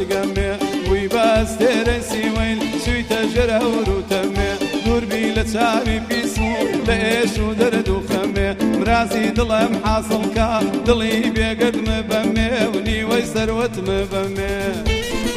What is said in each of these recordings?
بدقمي ويباسترسي وين سويت جرى وروتمي دور بيلا تشابي بيسمو ليش ودرد وخمي مراسي ضلم حاصل كا ضلي بيقد مبمي وني ويسروت مبمي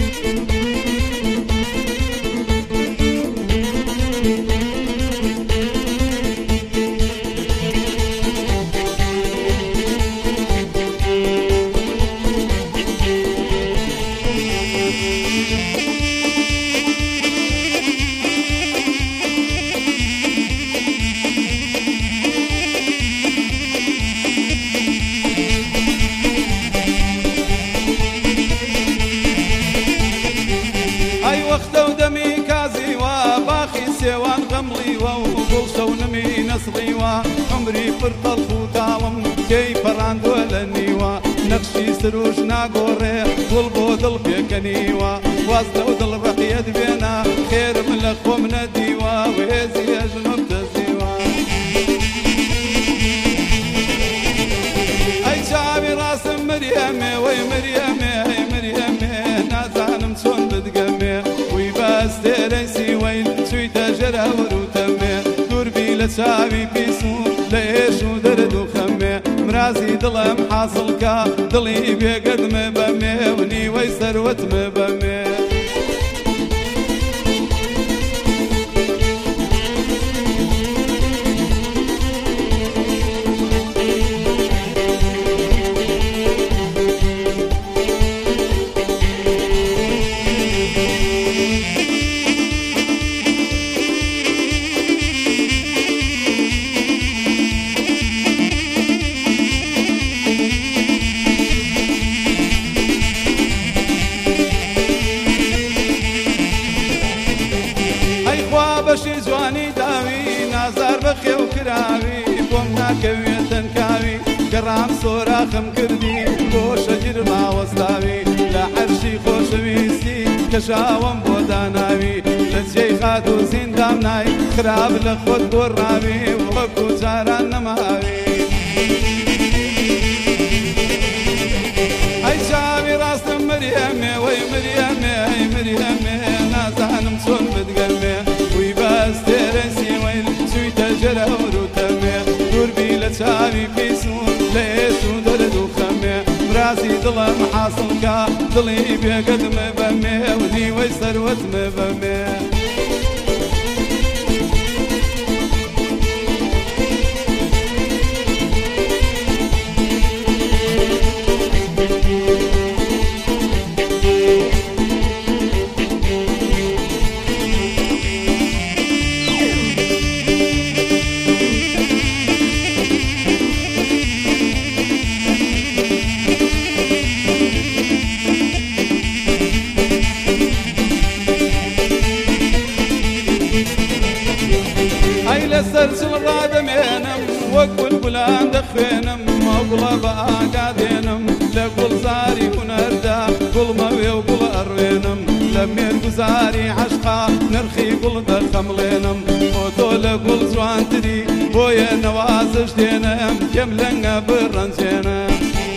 سوان غملي وقول شونمي نصري وعمري فرط الفوتالم كي براند ولا نيوا نقشي سروش ناقوري والبود البيكنيوا واسلو دل رقيد بينا خير من الاخوة من الديوا ويزي اجنب تزيوا اي شعبي راس مريمي وي مريمي اي مريمي نازان مسون بدقمي ويباس تيريسي وين جرى وروتمي دور بيلا تشابي بيسمو ليش ودرد وخمي مرازي ضلم حاصل كا ضلي بيقد مبمي وني ويسروت مبمي بشي جواني داوي نازار بخي وكراوي بوم ناكوية تنكاوي قرام صوراخم كردي بو شجر ما وصلاوي لا عرشي خوشويسي كشاوم بوداناوي لجي خاتو زندام ناي خراب لخوت قرابي وبكو جاران نماوي اي شعبي راس مريمي وي مريمي اي مريمي نازان مسون بدقمي ويباسترسي وين سويت جرى وروتمي دور بيلا تشابي بيسمو ليش ودرد وخمي مراسي ضلم حاصل كا ضلي بيقد مبمي ولي ويسروت مبمي سلسل رادمينم وقل بلان دخينم وقل باقادينم لقل زاري ونردا قل موي وقل اروينم لمين قزاري عشقا نرخي قل دخملينم وطول قل زوان تدي بويا نوازش دينم يملن برنجينم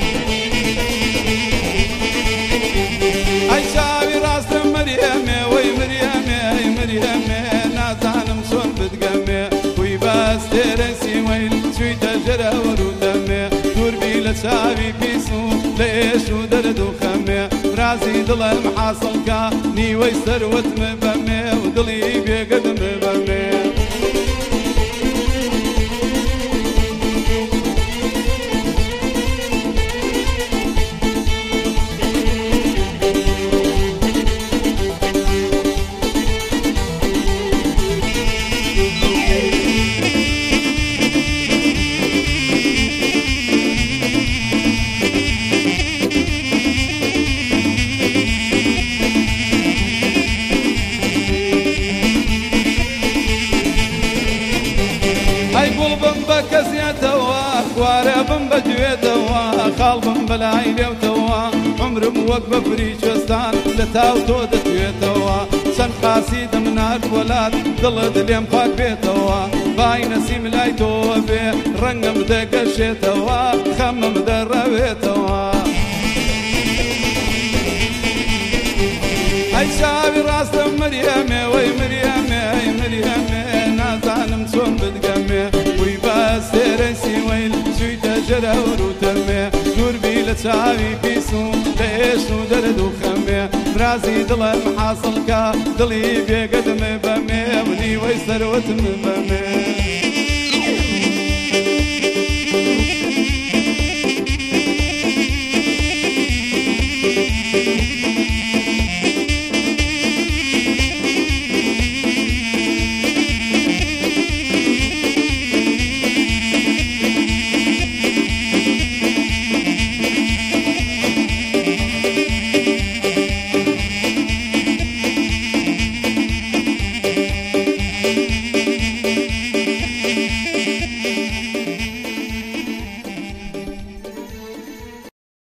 اي شعبي راس مريمي وي مريمي اي مريمي نازان مسون بدقمي باسترسي وين سويت جرى وروتمي دور بيلا تشابي بيسمو ليش ودرد وخمي راسي ضلم حاصل كا ني ويسروت مبمي وضلي بيقد مبمي خالبم بلايلي وتوا عمر موقف فريج وستان لتاو تودت ويتوا سن قاسيد من الولاد ضل دليم خاك بيتوا باي نسيم لاي توبي رنم دق الشيتوا خمم دربيتوا جەرە وروتەمێ دووربی لە چاوی پیس و لە ئێش و دەرد و خەمێ برازی دڵم حاصڵکە دڵی بێگەدم بەمێ منی وەی سەروەتم بەمێ